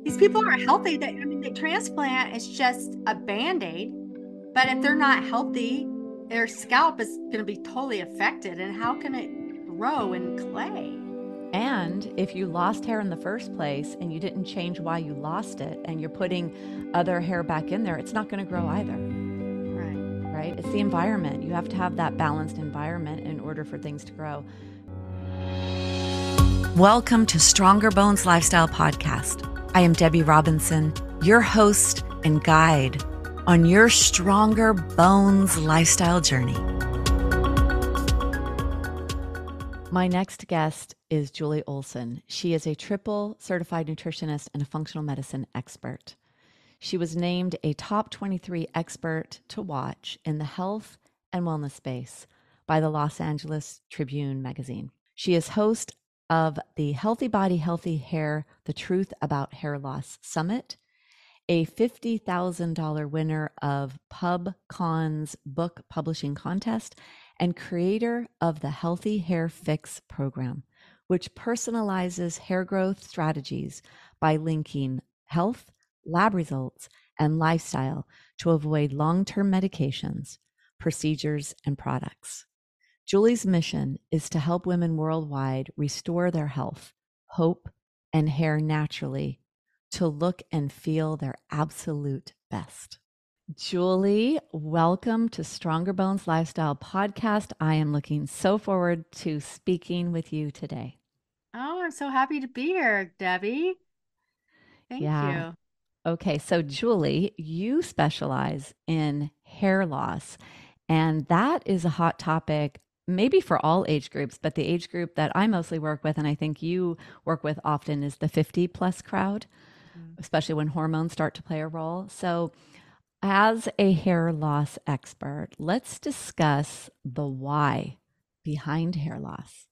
These people aren't healthy. The transplant is just a band-aid, but if they're not healthy, their scalp is going to be totally affected. And how can it grow in clay? And if you lost hair in the first place and you didn't change why you lost it and you're putting other hair back in there, it's not going to grow either, Right. right? It's the environment. You have to have that balanced environment in order for things to grow. Welcome to Stronger Bones Lifestyle Podcast. I am Debbie Robinson, your host and guide on your Stronger Bones lifestyle journey. My next guest is Julie Olson. She is a triple certified nutritionist and a functional medicine expert. She was named a top 23 expert to watch in the health and wellness space by the Los Angeles Tribune magazine. She is host of the Healthy Body, Healthy Hair, The Truth About Hair Loss Summit, a $50,000 winner of PubCon's book publishing contest, and creator of the Healthy Hair Fix program, which personalizes hair growth strategies by linking health, lab results, and lifestyle to avoid long-term medications, procedures, and products. Julie's mission is to help women worldwide restore their health, hope, and hair naturally to look and feel their absolute best. Julie, welcome to Stronger Bones Lifestyle Podcast. I am looking so forward to speaking with you today. Oh, I'm so happy to be here, Debbie. Thank Yeah. you. Okay. So, Julie, you specialize in hair loss, and that is a hot topic, maybe for all age groups, but the age group that I mostly work with, and I think you work with often, is the 50 plus crowd, Mhm. especially when hormones start to play a role. So, as a hair loss expert, let's discuss the why behind hair loss.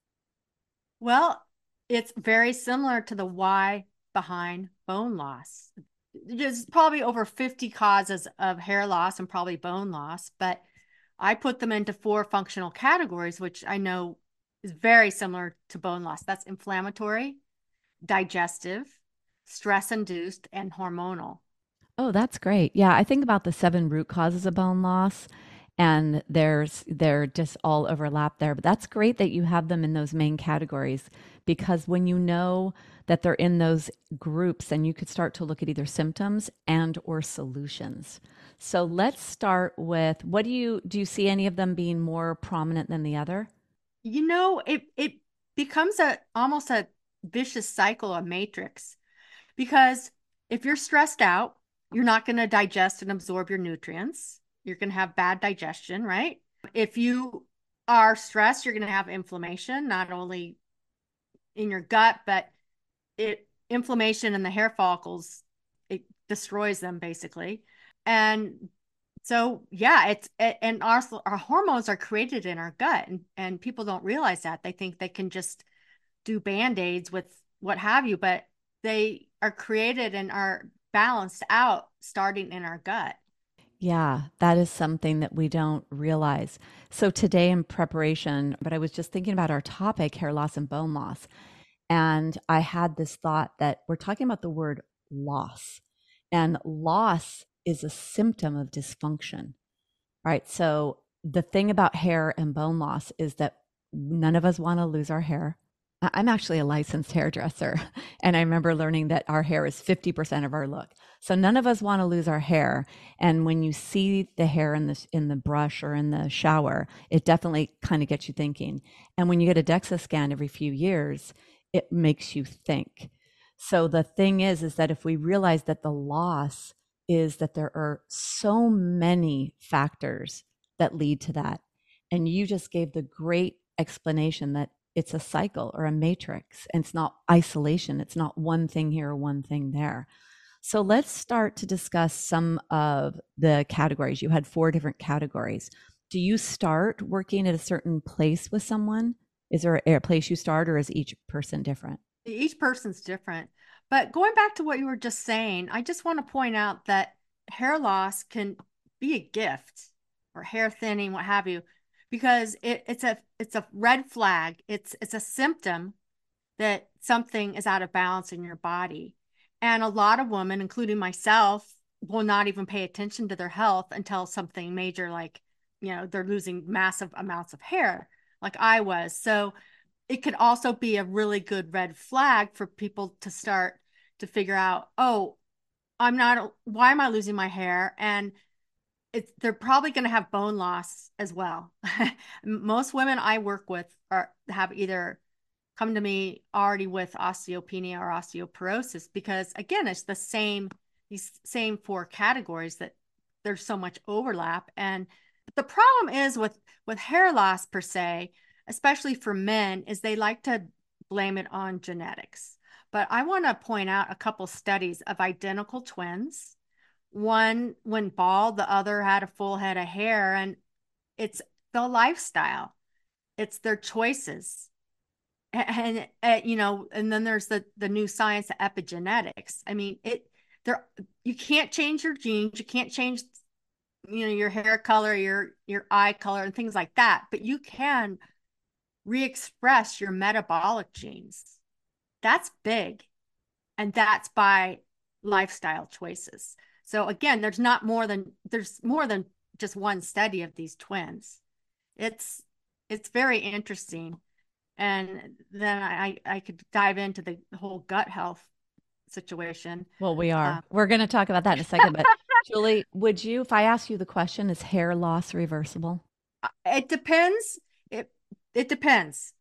Well, it's very similar to the why behind bone loss. There's probably over 50 causes of hair loss and probably bone loss, but I put them into four functional categories, which I know is very similar to bone loss. That's inflammatory, digestive, stress induced, and hormonal. Oh, that's great. Yeah, I think about the seven root causes of bone loss, and they're just all overlap there. But that's great that you have them in those main categories, because when you know that they're in those groups, then you could start to look at either symptoms and or solutions. So let's start with, what do you see any of them being more prominent than the other? It becomes a almost a vicious cycle, a matrix, because if you're stressed out, you're not going to digest and absorb your nutrients. You're going to have bad digestion, right? If you are stressed, you're going to have inflammation, not only in your gut, but it inflammation in the hair follicles, it destroys them basically. And so yeah, and our hormones are created in our gut, and people don't realize that. They think they can just do band-aids with what have you, but they are created and are balanced out starting in our gut. Yeah, that is something that we don't realize. So today in preparation, but I was just thinking about our topic, hair loss and bone loss. And I had this thought that we're talking about the word loss, and loss is a symptom of dysfunction, right? So the thing about hair and bone loss is that none of us want to lose our hair. I'm actually a licensed hairdresser, and I remember learning that our hair is 50% of our look. So none of us want to lose our hair. And when you see the hair in the brush or in the shower, it definitely kind of gets you thinking. And when you get a DEXA scan every few years, it makes you think. So the thing is that if we realize that the loss is that there are so many factors that lead to that, and you just gave the great explanation that it's a cycle or a matrix, and it's not isolation. It's not one thing here or one thing there. So let's start to discuss some of the categories. You had four different categories. Do you start working at a certain place with someone? Is there a place you start, or is each person different? Each person's different. But going back to what you were just saying, I just want to point out that hair loss can be a gift, or hair thinning, what have you, because it's a red flag. It's a symptom that something is out of balance in your body. And a lot of women, including myself, will not even pay attention to their health until something major, like, they're losing massive amounts of hair, like I was. So it could also be a really good red flag for people to start to figure out, oh, why am I losing my hair? And they're probably going to have bone loss as well. Most women I work with have either come to me already with osteopenia or osteoporosis, because again, it's these same four categories that there's so much overlap. And the problem is with hair loss per se, especially for men, is they like to blame it on genetics. But I want to point out a couple studies of identical twins. One went bald, the other had a full head of hair, and it's the lifestyle, it's their choices. And then there's the new science of epigenetics. I mean, you can't change your genes, you can't change your hair color, your eye color, and things like that, but you can re-express your metabolic genes. That's big, and that's by lifestyle choices. So again, there's more than just one study of these twins. It's very interesting. And then I could dive into the whole gut health situation. Well, we are. We're going to talk about that in a second. But Julie, if I ask you the question, is hair loss reversible? It depends. It depends.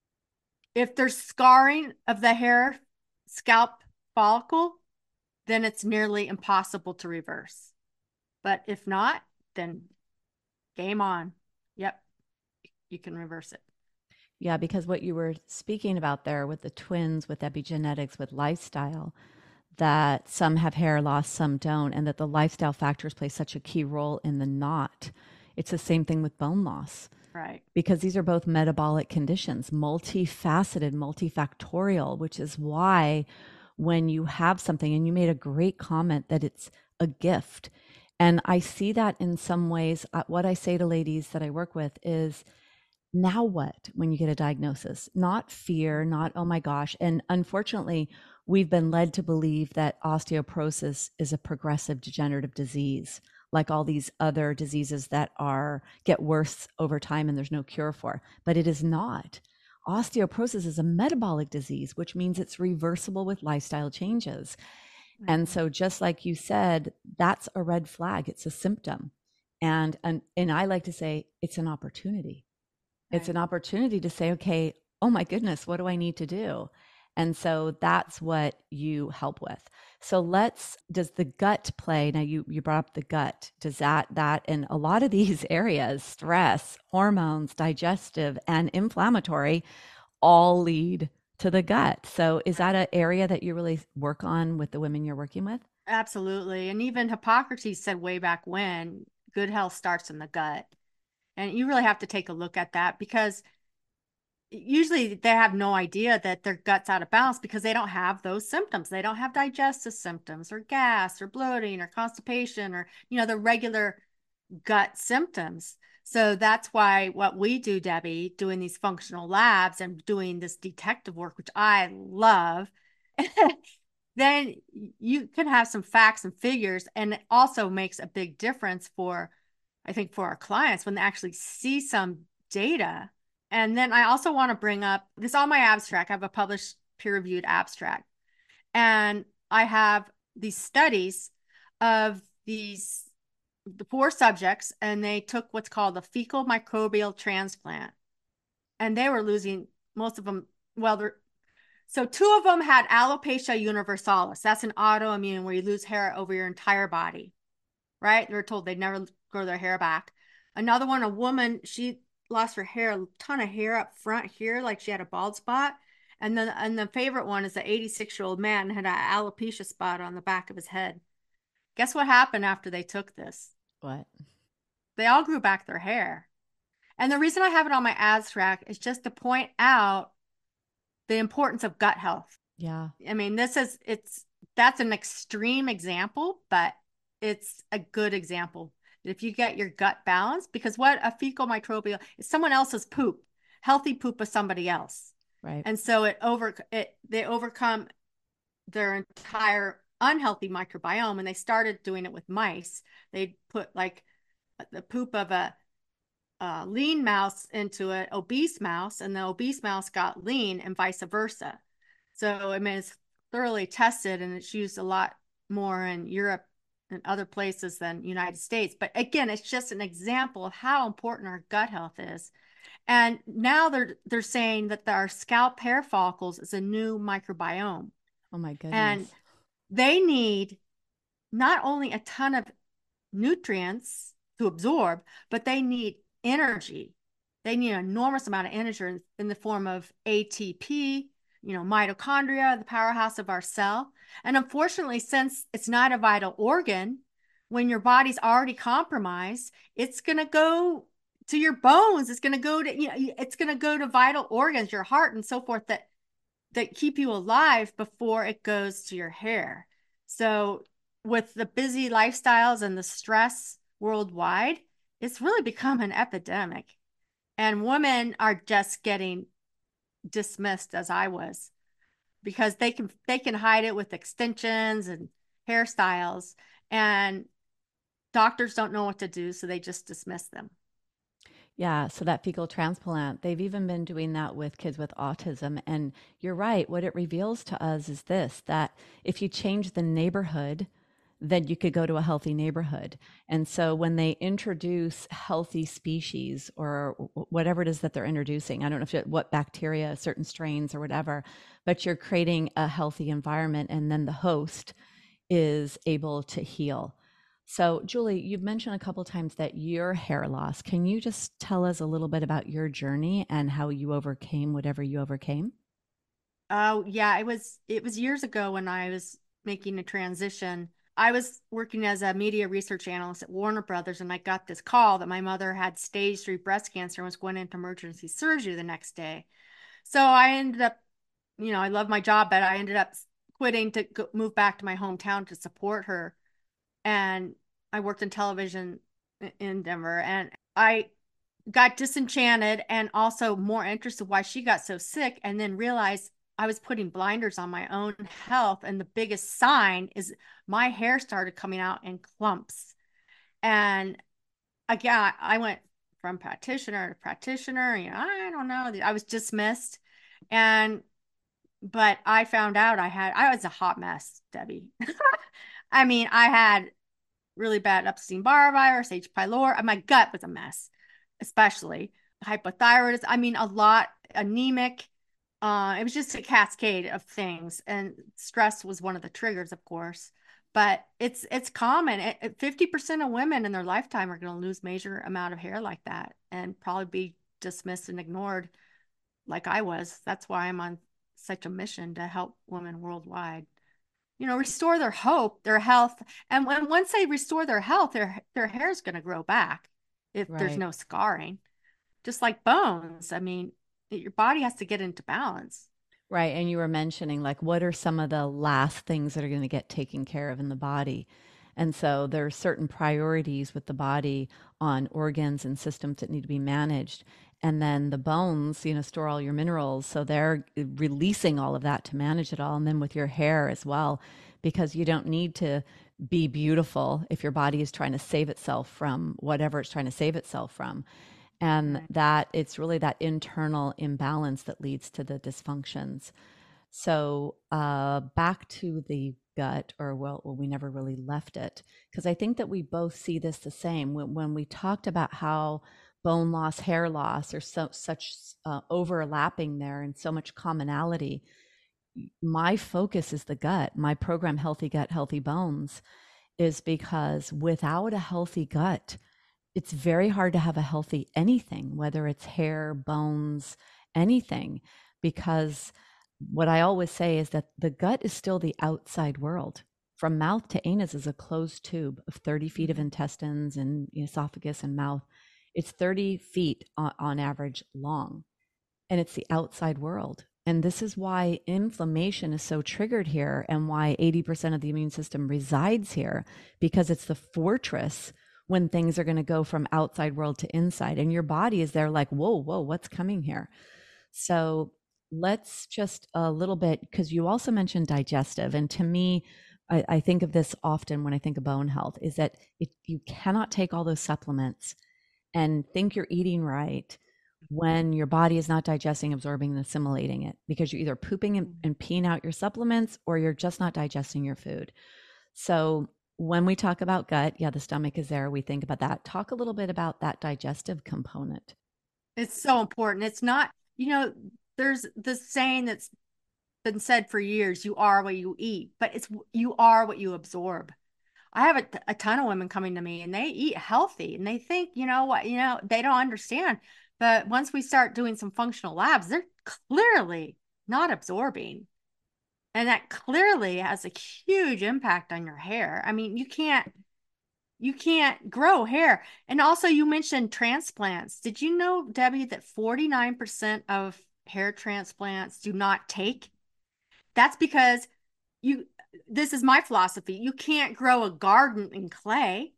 If there's scarring of the hair scalp follicle, then it's nearly impossible to reverse. But if not, then game on. Yep, you can reverse it. Yeah, because what you were speaking about there with the twins, with epigenetics, with lifestyle, that some have hair loss, some don't, and that the lifestyle factors play such a key role in the knot. It's the same thing with bone loss. Right. Because these are both metabolic conditions, multifaceted, multifactorial, which is why when you have something, and you made a great comment that it's a gift. And I see that in some ways. What I say to ladies that I work with is, now what when you get a diagnosis? Not fear, not, oh my gosh. And unfortunately, we've been led to believe that osteoporosis is a progressive degenerative disease, like all these other diseases that get worse over time and there's no cure for. But it is not. Osteoporosis is a metabolic disease, which means it's reversible with lifestyle changes. Mm-hmm. And so just like you said, that's a red flag. It's a symptom. And I like to say it's an opportunity. It's an opportunity to say, okay, oh my goodness, what do I need to do? And so that's what you help with. So does the gut play? Now you brought up the gut. Does that in a lot of these areas, stress, hormones, digestive, and inflammatory, all lead to the gut. So is that an area that you really work on with the women you're working with? Absolutely. And even Hippocrates said way back when, good health starts in the gut. And you really have to take a look at that, because usually they have no idea that their gut's out of balance because they don't have those symptoms. They don't have digestive symptoms or gas or bloating or constipation or, the regular gut symptoms. So that's why what we do, Debbie, doing these functional labs and doing this detective work, which I love, then you can have some facts and figures. And it also makes a big difference I think for our clients when they actually see some data. And then I also want to bring up this on my abstract. I have a published peer-reviewed abstract. And I have these studies of the 4 subjects, and they took what's called a fecal microbial transplant. And they were losing most of them. So 2 of them had alopecia universalis. That's an autoimmune where you lose hair over your entire body, right? They were told they'd never grow their hair back. Another one, a woman, she lost her hair, a ton of hair up front here, like she had a bald spot. And the favorite one is the 86-year-old man had an alopecia spot on the back of his head. Guess what happened after they took this? What? They all grew back their hair. And the reason I have it on my abstract is just to point out the importance of gut health. Yeah. I mean, that's an extreme example, but it's a good example. If you get your gut balanced, because what a fecal microbial is someone else's poop, healthy poop of somebody else. Right. And so they overcome their entire unhealthy microbiome, and they started doing it with mice. They'd put like the poop of a lean mouse into an obese mouse, and the obese mouse got lean, and vice versa. So I mean, it's thoroughly tested, and it's used a lot more in Europe and other places than United States. But again, it's just an example of how important our gut health is. And now they're saying that our scalp hair follicles is a new microbiome. Oh my goodness. And they need not only a ton of nutrients to absorb, but they need energy. They need an enormous amount of energy in the form of ATP, mitochondria, the powerhouse of our cell. And unfortunately, since it's not a vital organ, when your body's already compromised, it's going to go to your bones. It's going to go to, it's going to go to vital organs, your heart and so forth, that keep you alive before it goes to your hair. So with the busy lifestyles and the stress worldwide, it's really become an epidemic. And women are just getting dismissed, as I was, because they can hide it with extensions and hairstyles, and doctors don't know what to do, so they just dismiss them. Yeah, so that fecal transplant, they've even been doing that with kids with autism. And you're right, what it reveals to us is this, that if you change the neighborhood, then you could go to a healthy neighborhood. And so when they introduce healthy species or whatever it is that they're introducing, I don't know if what bacteria, certain strains or whatever, but you're creating a healthy environment, and then the host is able to heal. So Julie, you've mentioned a couple of times that your hair loss. Can you just tell us a little bit about your journey and how you overcame whatever you overcame? Oh, yeah, it was years ago when I was making a transition. I was working as a media research analyst at Warner Brothers, and I got this call that my mother had stage 3 breast cancer and was going into emergency surgery the next day. So I ended up, I love my job, but I ended up quitting to move back to my hometown to support her. And I worked in television in Denver, and I got disenchanted and also more interested why she got so sick, and then realized I was putting blinders on my own health. And the biggest sign is my hair started coming out in clumps. And again, I went from practitioner to practitioner, I don't know, I was dismissed. But I found out I was a hot mess, Debbie. I mean, I had really bad Epstein-Barr virus, H. pylori. My gut was a mess, especially hypothyroidism. I mean, a lot, anemic. It was just a cascade of things, and stress was one of the triggers, of course. But it's common. 50% of women in their lifetime are going to lose major amount of hair like that, and probably be dismissed and ignored, like I was. That's why I'm on such a mission to help women worldwide, restore their hope, their health. And once they restore their health, their hair is going to grow back if there's no scarring, just like bones. I mean, your body has to get into balance. Right. And you were mentioning, like, what are some of the last things that are going to get taken care of in the body? And so there are certain priorities with the body on organs and systems that need to be managed. And then the bones, store all your minerals. So they're releasing all of that to manage it all. And then with your hair as well, because you don't need to be beautiful if your body is trying to save itself from whatever it's trying to save itself from. And that it's really that internal imbalance that leads to the dysfunctions. So back to the gut, or well, we never really left it, because I think that we both see this the same. When we talked about how bone loss, hair loss are such overlapping there and so much commonality, my focus is the gut. My program, Healthy Gut, Healthy Bones, is because without a healthy gut, it's very hard to have a healthy anything, whether it's hair, bones, anything, because what I always say is that the gut is still the outside world. From mouth to anus is a closed tube of 30 feet of intestines and esophagus and mouth. It's 30 feet on average long, and it's the outside world. And this is why inflammation is so triggered here, and why 80% of the immune system resides here, because it's the fortress when things are going to go from outside world to inside. And your body is there like, whoa, what's coming here? So let's just a little bit, because you also mentioned digestive. And to me, I think of this often when I think of bone health, is that you cannot take all those supplements and think you're eating right when your body is not digesting, absorbing, and assimilating it, because you're either pooping and peeing out your supplements, or you're just not digesting your food. So when we talk about gut, yeah, the stomach is there. We think about that. Talk a little bit about that digestive component. It's so important. It's not, there's this saying that's been said for years, you are what you eat, but it's you are what you absorb. I have a ton of women coming to me and they eat healthy and they think, they don't understand. But once we start doing some functional labs, they're clearly not absorbing. And that clearly has a huge impact on your hair. I mean, you can't grow hair. And also you mentioned transplants. Did you know, Debbie, that 49% of hair transplants do not take? That's because you this is my philosophy. You can't grow a garden in clay,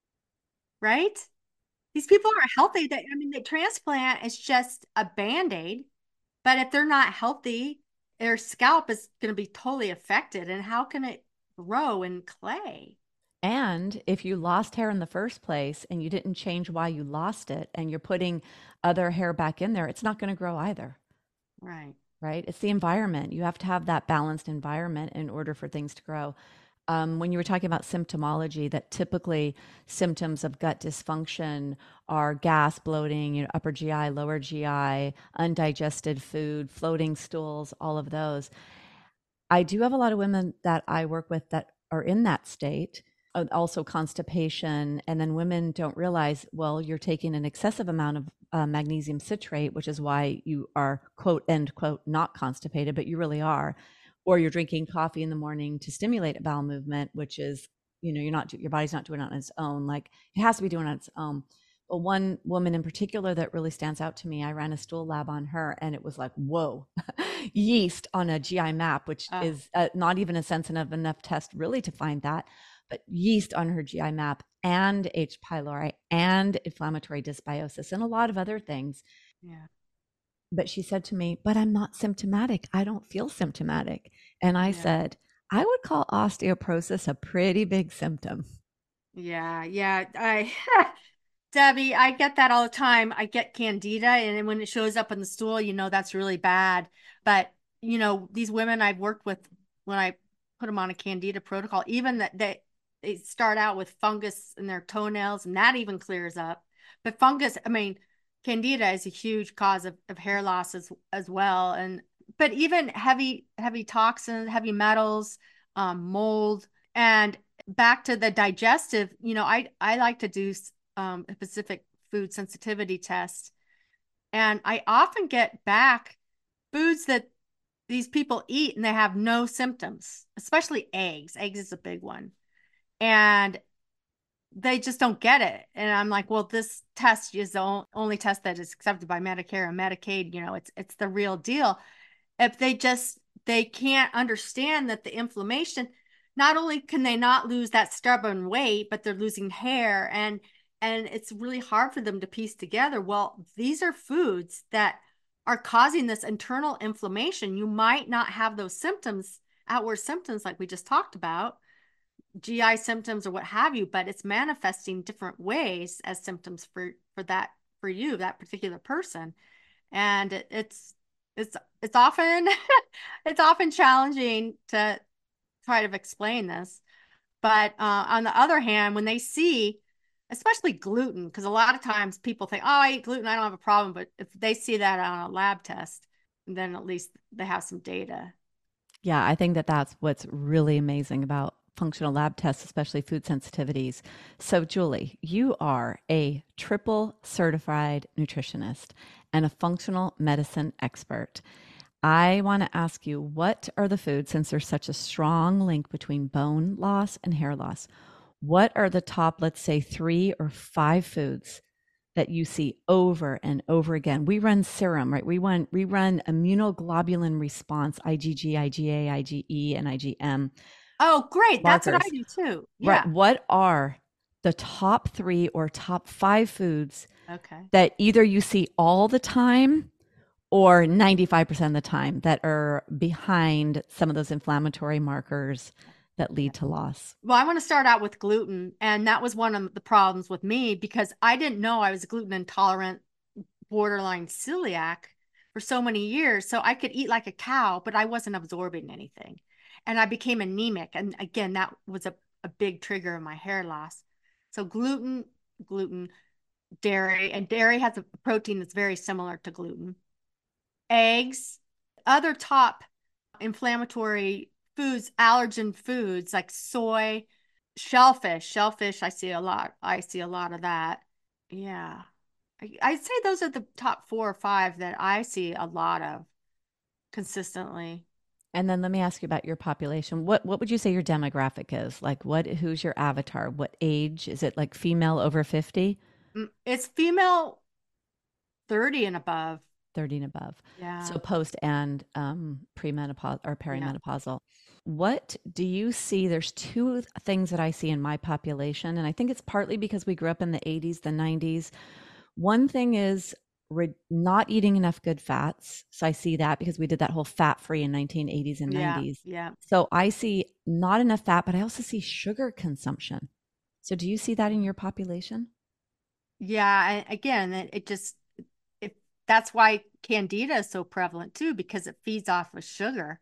right? These people aren't healthy. The transplant is just a band-aid, but if they're not healthy, their scalp is going to be totally affected. And how can it grow in clay? And if you lost hair in the first place and you didn't change why you lost it, and you're putting other hair back in there, it's not going to grow either. Right. Right? It's the environment. You have to have that balanced environment in order for things to grow. When you were talking about symptomology, that typically symptoms of gut dysfunction are gas, bloating, upper GI, lower GI, undigested food, floating stools, all of those. I do have a lot of women that I work with that are in that state, also constipation. And then women don't realize, well, you're taking an excessive amount of magnesium citrate, which is why you are, quote, end quote, not constipated, but you really are. Or you're drinking coffee in the morning to stimulate a bowel movement, which is, your body's not doing it on its own. Like, it has to be doing it on its own. But one woman in particular that really stands out to me, I ran a stool lab on her and it was like, whoa, yeast on a GI map, which is not even a sensitive enough test really to find that, but yeast on her GI map and H. pylori and inflammatory dysbiosis and a lot of other things. Yeah. But she said to me, but I'm not symptomatic. I don't feel symptomatic. And I said, I would call osteoporosis a pretty big symptom. Yeah. Debbie, I get that all the time. I get candida, and when it shows up in the stool, that's really bad. But, these women I've worked with, when I put them on a candida protocol, even that they start out with fungus in their toenails, and that even clears up. But fungus, candida is a huge cause of hair loss as well. But even heavy toxins, heavy metals, mold, and back to the digestive, I like to do a specific food sensitivity test. And I often get back foods that these people eat and they have no symptoms, especially eggs. Eggs is a big one. And they just don't get it. And I'm like, well, this test is the only test that is accepted by Medicare and Medicaid. It's the real deal. If they can't understand that the inflammation, not only can they not lose that stubborn weight, but they're losing hair, and it's really hard for them to piece together, well, these are foods that are causing this internal inflammation. You might not have those symptoms, outward symptoms like we just talked about, GI symptoms or what have you, but it's manifesting different ways as symptoms for you, that particular person. And it's often it's often challenging to try to explain this. But on the other hand, when they see, especially gluten, because a lot of times people think, oh, I eat gluten, I don't have a problem. But if they see that on a lab test, then at least they have some data. Yeah, I think that's what's really amazing about functional lab tests, especially food sensitivities. So, Julie, you are a triple certified nutritionist and a functional medicine expert. I want to ask you, what are the foods, since there's such a strong link between bone loss and hair loss, what are the top, let's say, 3 or 5 foods that you see over and over again? We run serum, right? We run immunoglobulin response, IgG, IgA, IgE, and IgM. Oh, great. Markers. That's what I do too. Yeah. Right. What are the top 3 or top 5 foods Okay. that either you see all the time or 95% of the time that are behind some of those inflammatory markers that lead to loss? Well, I want to start out with gluten. And that was one of the problems with me because I didn't know I was gluten intolerant, borderline celiac for so many years. So I could eat like a cow, but I wasn't absorbing anything. And I became anemic. And again, that was a big trigger of my hair loss. So gluten, dairy, and dairy has a protein that's very similar to gluten. Eggs, other top inflammatory foods, allergen foods like soy, shellfish. I see a lot of that. Yeah. I'd say those are the top 4 or 5 that I see a lot of consistently. And then let me ask you about your population. What would you say your demographic is? Like who's your avatar? What age? Is it like female over 50? It's female 30 and above. 30 and above. Yeah. So post and premenopause or Yeah. perimenopausal. What do you see? There's two things that I see in my population, and I think it's partly because we grew up in the 80s, the 90s. One thing is not eating enough good fats. So I see that because we did that whole fat free in 1980s and 90s. Yeah. So I see not enough fat, but I also see sugar consumption. So do you see that in your population? Yeah. Again, that's why candida is so prevalent too, because it feeds off of sugar.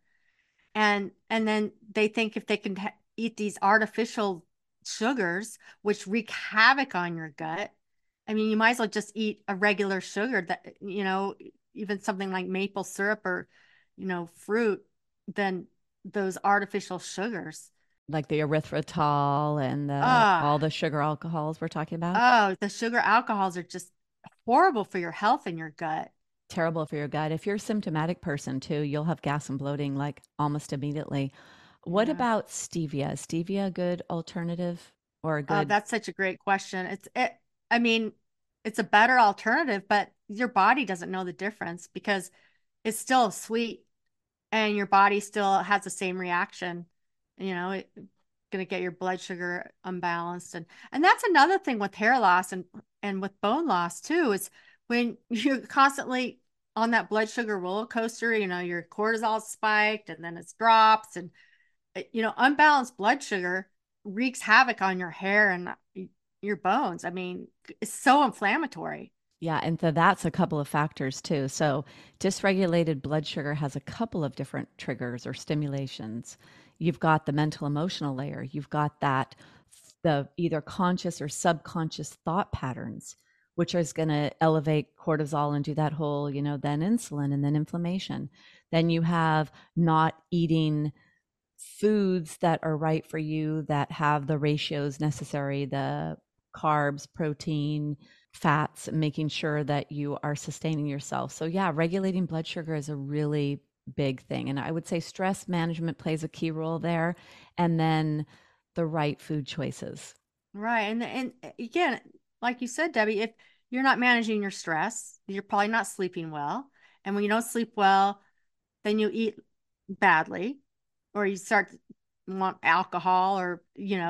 And then they think if they can eat these artificial sugars, which wreak havoc on your gut, I mean, you might as well just eat a regular sugar that, even something like maple syrup or, fruit than those artificial sugars. Like the erythritol and all Ah, the sugar alcohols we're talking about? oh, the sugar alcohols are just horrible for your health and your gut. Terrible for your gut. If you're a symptomatic person too, you'll have gas and bloating like almost immediately. What Yeah. about stevia? Is stevia a good alternative or a good, That's such a great question. I mean, it's a better alternative, but your body doesn't know the difference because it's still sweet and your body still has the same reaction. It's going to get your blood sugar unbalanced. And that's another thing with hair loss and with bone loss too, is when you're constantly on that blood sugar roller coaster, your cortisol spiked and then it drops and unbalanced blood sugar wreaks havoc on your hair and your bones. I mean, it's so inflammatory. yeah, and so that's a couple of factors too. So dysregulated blood sugar has a couple of different triggers or stimulations. You've got the mental emotional layer. You've got that the either conscious or subconscious thought patterns, which is going to elevate cortisol and do that whole, then insulin and then inflammation. Then you have not eating foods that are right for you that have the ratios necessary, the carbs, protein, fats, making sure that you are sustaining yourself. So yeah, regulating blood sugar is a really big thing. And I would say stress management plays a key role there. And then the right food choices. Right. And again, like you said, Debbie, if you're not managing your stress, you're probably not sleeping well. And when you don't sleep well, then you eat badly or you start to want alcohol or,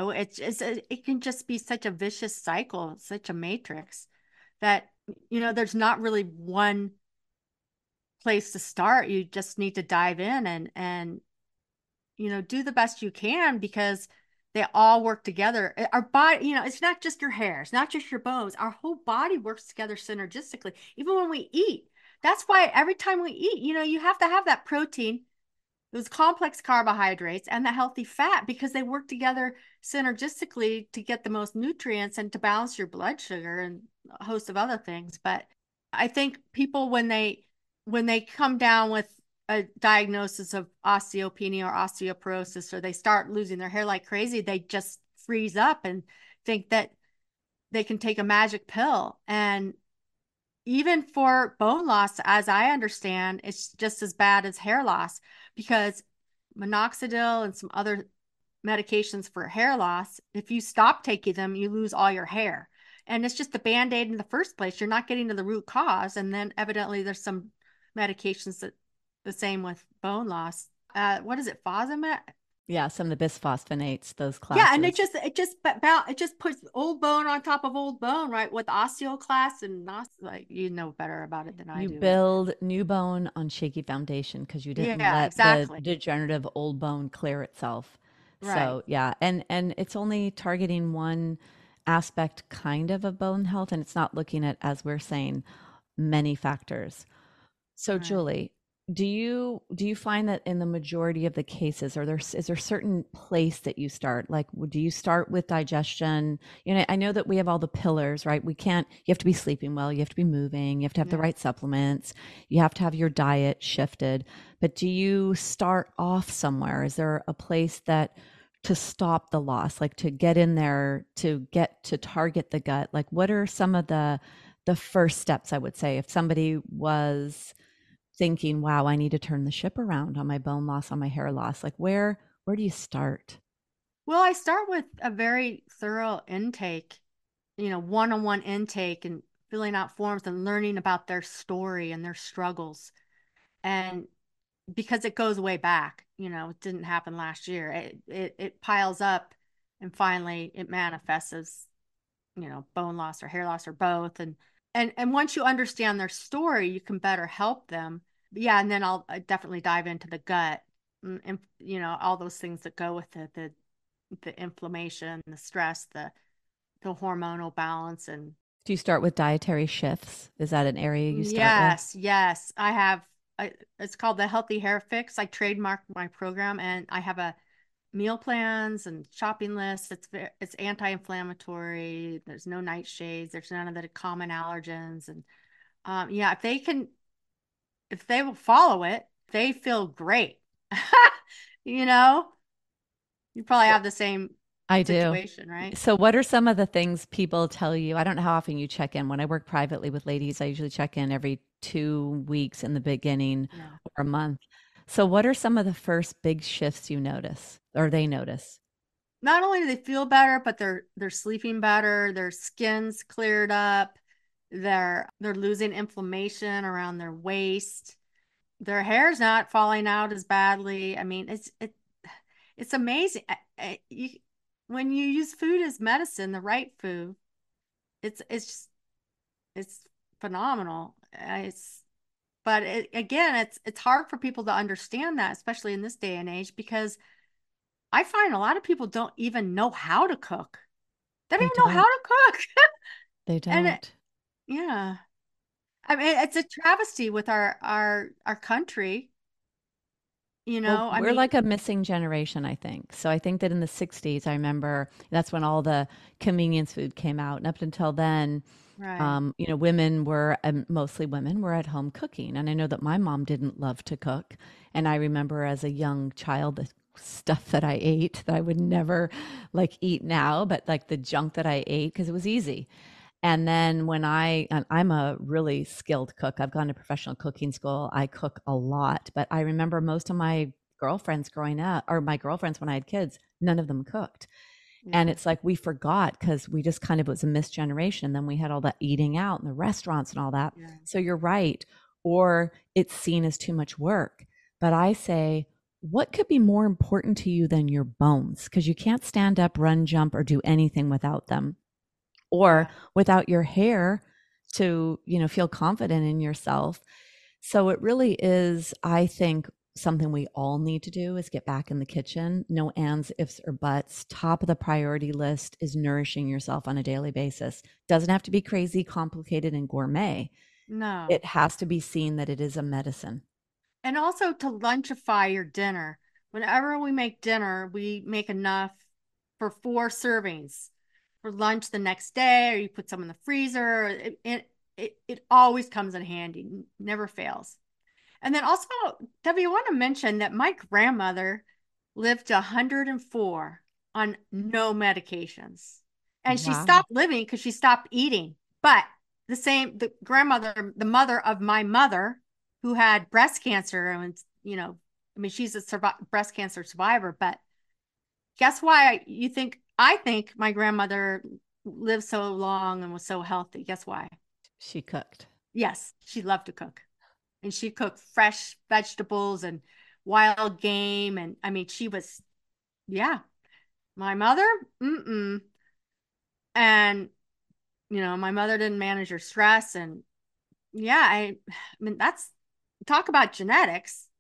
it can just be such a vicious cycle, such a matrix that, there's not really one place to start. You just need to dive in and do the best you can because they all work together. Our body, it's not just your hair, it's not just your bones. Our whole body works together synergistically, even when we eat. That's why every time we eat, you have to have that protein, those complex carbohydrates, and the healthy fat because they work together synergistically to get the most nutrients and to balance your blood sugar and a host of other things. But I think people when they come down with a diagnosis of osteopenia or osteoporosis, or they start losing their hair like crazy, they just freeze up and think that they can take a magic pill. And even for bone loss, as I understand, it's just as bad as hair loss because minoxidil and some other medications for hair loss, if you stop taking them, you lose all your hair. And it's just the band-aid in the first place. You're not getting to the root cause. And then evidently there's some medications that the same with bone loss. What is it? Fosamax? Yeah, some of the bisphosphonates, those Yeah, and classes. it just puts old bone on top of old bone, right? With osteoclast and like you know better about it than I You do, but build new bone on shaky foundation because you didn't yeah, let the exactly. degenerative old bone clear itself. Right. So yeah, and it's only targeting one aspect kind of bone health, and it's not looking at, as we're saying, many factors. So Right. Julie, do you find that in the majority of the cases, is there certain place that you start? Like, do you start with digestion? You know, I know that we have all the pillars, right? We can't. You have to be sleeping well. You have to be moving. You have to have the Yeah. right supplements. You have to have your diet shifted. But do you start off somewhere? Is there a place that to stop the loss, like to get in there, to get to target the gut? Like, what are some of the first steps, I would say, if somebody was thinking, wow, I need to turn the ship around on my bone loss, on my hair loss? Like, where do you start? Well, I start with a very thorough intake, one-on-one intake and filling out forms and learning about their story and their struggles. And because it goes way back, it didn't happen last year. It piles up and finally it manifests as, bone loss or hair loss or both. And once you understand their story, you can better help them. Yeah, and then I definitely dive into the gut and, all those things that go with it, the inflammation, the stress, the hormonal balance. And Do you start with dietary shifts? Is that an area you start with? yes, yes, it's called the Healthy Hair Fix. I trademarked my program and I have a meal plans and shopping lists. It's anti-inflammatory. There's no nightshades. There's none of the common allergens. And yeah, if they will follow it, they feel great. You know, you probably have the same I do. situation, right? So, what are some of the things people tell you? I don't know how often you check in. When I work privately with ladies, I usually check in every 2 weeks in the beginning Yeah. or a month. So, what are some of the first big shifts you notice or they notice? Not only do they feel better, but they're sleeping better, their skin's cleared up, they're losing inflammation around their waist, their hair's not falling out as badly. I mean, it's amazing. When you use food as medicine, the right food, it's it's phenomenal. Again, it's hard for people to understand that, especially in this day and age, because I find a lot of people don't even know how to cook. They don't They even know how don't. to cook. They And don't. yeah, I mean, it's a travesty with our country. Well, I we're mean, like a missing generation, I think. So I think that in the 60s, I remember that's when all the convenience food came out. And up until then, right. women were, mostly women were at home cooking. And I know that my mom didn't love to cook. And I remember as a young child, the stuff that I ate that I would never like eat now, but like the junk that I ate because it was easy. And then and I'm a really skilled cook. I've gone to professional cooking school. I cook a lot, but I remember most of my girlfriends growing up, or my girlfriends when I had kids, none of them cooked. And Yeah. it's like we forgot because we just kind of, it was a missed generation. Then we had all that eating out in the restaurants and all that. Yeah. So you're right. Or it's seen as too much work. But I say, what could be more important to you than your bones? Because you can't stand up, run, jump, or do anything without them, or Yeah. without your hair to, feel confident in yourself. So it really is, I think, something we all need to do is get back in the kitchen. No ands, ifs, or buts. Top of the priority list is nourishing yourself on a daily basis. Doesn't have to be crazy, complicated, and gourmet. No. It has to be seen that it is a medicine. And also to lunchify your dinner. Whenever we make dinner, we make enough for 4 servings for lunch the next day, or you put some in the freezer. It always comes in handy, never fails. And then also, Debbie, I want to mention that my grandmother lived to 104 on no medications. And she Wow. stopped living because she stopped eating. But the grandmother, the mother of my mother, who had breast cancer, and, I mean, she's a breast cancer survivor. But guess why I think my grandmother lived so long and was so healthy? Guess why? She cooked. Yes, she loved to cook. And she cooked fresh vegetables and wild game. And I mean, she was Yeah. My mother, mm-mm. And, my mother didn't manage her stress. And yeah, I mean, talk about genetics.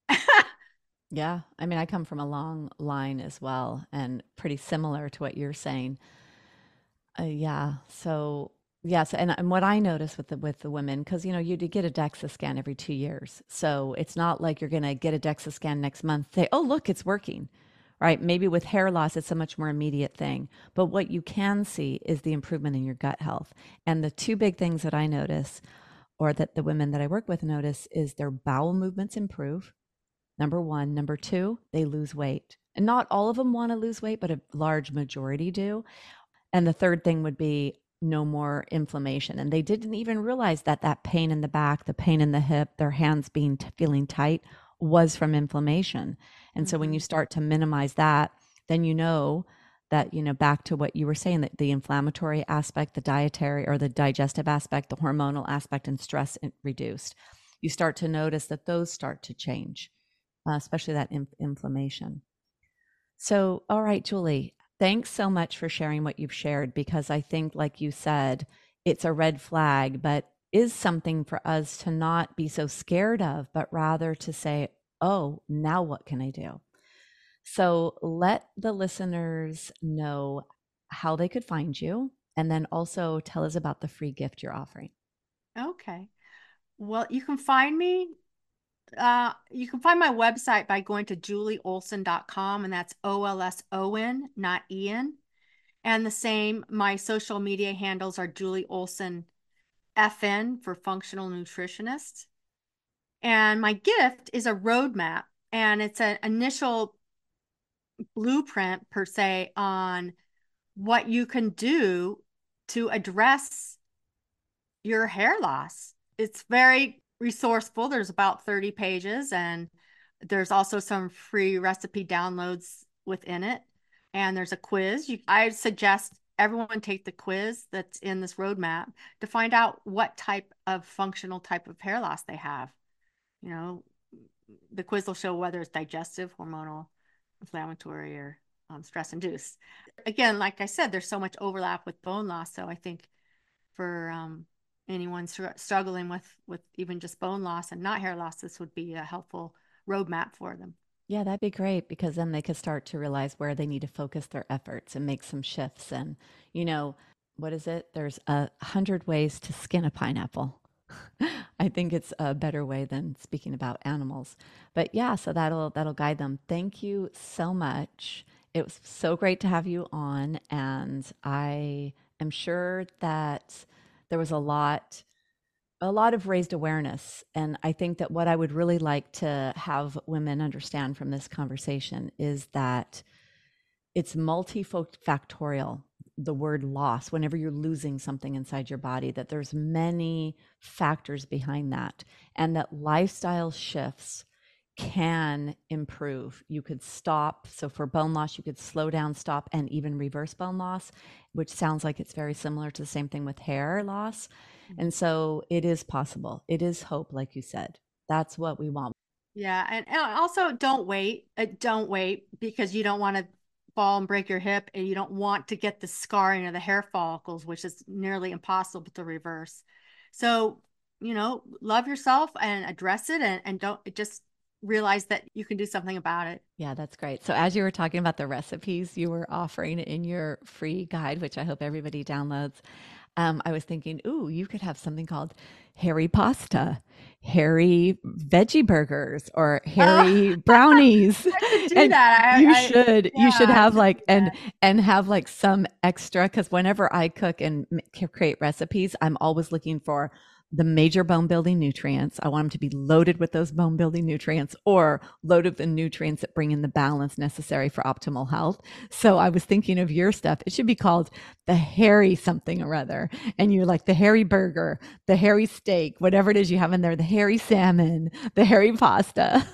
Yeah. I mean, I come from a long line as well, and pretty similar to what you're saying. Yeah. So yes, and what I notice with the women, because you do get a DEXA scan every 2 years, so it's not like you're going to get a DEXA scan next month. Say, oh look, it's working, right? Maybe with hair loss, it's a much more immediate thing. But what you can see is the improvement in your gut health. And the two big things that I notice, or that the women that I work with notice, is their bowel movements improve. Number one. Number two, they lose weight. And not all of them want to lose weight, but a large majority do. And the third thing would be no more inflammation. And they didn't even realize that that pain in the back, the pain in the hip, their hands being feeling tight was from inflammation. And so when you start to minimize that, then that, back to what you were saying, that the inflammatory aspect, the dietary or the digestive aspect, the hormonal aspect, and stress reduced, you start to notice that those start to change, especially that inflammation. So, all right, Julie, thanks so much for sharing what you've shared, because I think, like you said, it's a red flag, but is something for us to not be so scared of, but rather to say, oh, now what can I do? So let the listeners know how they could find you, and then also tell us about the free gift you're offering. Okay. Well, you can find me. You can find my website by going to julieolson.com, and that's OLSON, not Ian. And the same, my social media handles are Julie Olson FN for functional nutritionist. And my gift is a roadmap, and it's an initial blueprint per se on what you can do to address your hair loss. It's very resourceful. There's about 30 pages, and there's also some free recipe downloads within it. And there's a quiz. I suggest everyone take the quiz that's in this roadmap to find out what type of functional type of hair loss they have. The quiz will show whether it's digestive, hormonal, inflammatory, or stress induced. Again, like I said, there's so much overlap with bone loss. So I think for anyone struggling with even just bone loss and not hair loss, this would be a helpful roadmap for them. Yeah, that'd be great, because then they could start to realize where they need to focus their efforts and make some shifts. And, what is it? There's 100 ways to skin a pineapple. I think it's a better way than speaking about animals. But yeah, so that'll guide them. Thank you so much. It was so great to have you on, and I am sure that there was a lot of raised awareness. And I think that what I would really like to have women understand from this conversation is that it's multifactorial. The word loss, whenever you're losing something inside your body, that there's many factors behind that, and that lifestyle shifts can improve. You could stop. So for bone loss, you could slow down, stop, and even reverse bone loss, which sounds like it's very similar to the same thing with hair loss. And so it is possible. It is hope, like you said. That's what we want. Yeah. And also don't wait. Don't wait, because you don't want to fall and break your hip, and you don't want to get the scarring of the hair follicles, which is nearly impossible to reverse. So, love yourself and address it, and don't just realize that you can do something about it. Yeah, that's great. So as you were talking about the recipes you were offering in your free guide, which I hope everybody downloads, I was thinking, ooh, you could have something called hairy pasta, hairy veggie burgers, or hairy brownies. I should do that. You should have and have like some extra, because whenever I cook and create recipes, I'm always looking for the major bone building nutrients. I want them to be loaded with those bone building nutrients, or loaded with the nutrients that bring in the balance necessary for optimal health. So I was thinking of your stuff. It should be called the hairy something or other. And you're like the hairy burger, the hairy steak, whatever it is you have in there, the hairy salmon, the hairy pasta.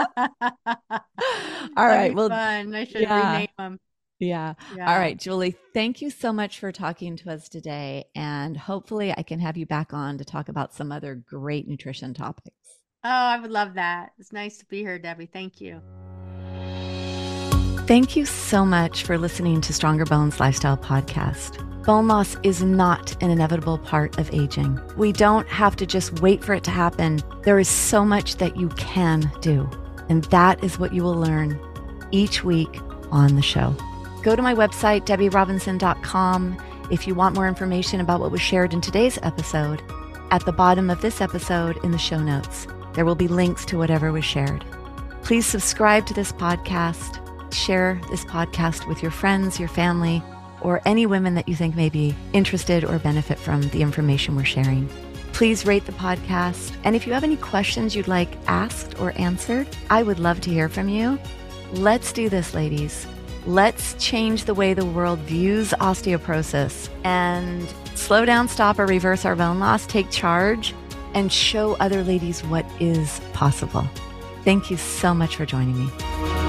All right. Well, fun. I should rename them. Yeah. All right, Julie, thank you so much for talking to us today. And hopefully I can have you back on to talk about some other great nutrition topics. Oh, I would love that. It's nice to be here, Debbie. Thank you. Thank you so much for listening to Stronger Bones Lifestyle Podcast. Bone loss is not an inevitable part of aging. We don't have to just wait for it to happen. There is so much that you can do. And that is what you will learn each week on the show. Go to my website, DebbieRobinson.com, if you want more information about what was shared in today's episode. At the bottom of this episode in the show notes, there will be links to whatever was shared. Please subscribe to this podcast. Share this podcast with your friends, your family, or any women that you think may be interested or benefit from the information we're sharing. Please rate the podcast. And if you have any questions you'd like asked or answered, I would love to hear from you. Let's do this, ladies. Let's change the way the world views osteoporosis and slow down, stop, or reverse our bone loss, take charge, and show other ladies what is possible. Thank you so much for joining me.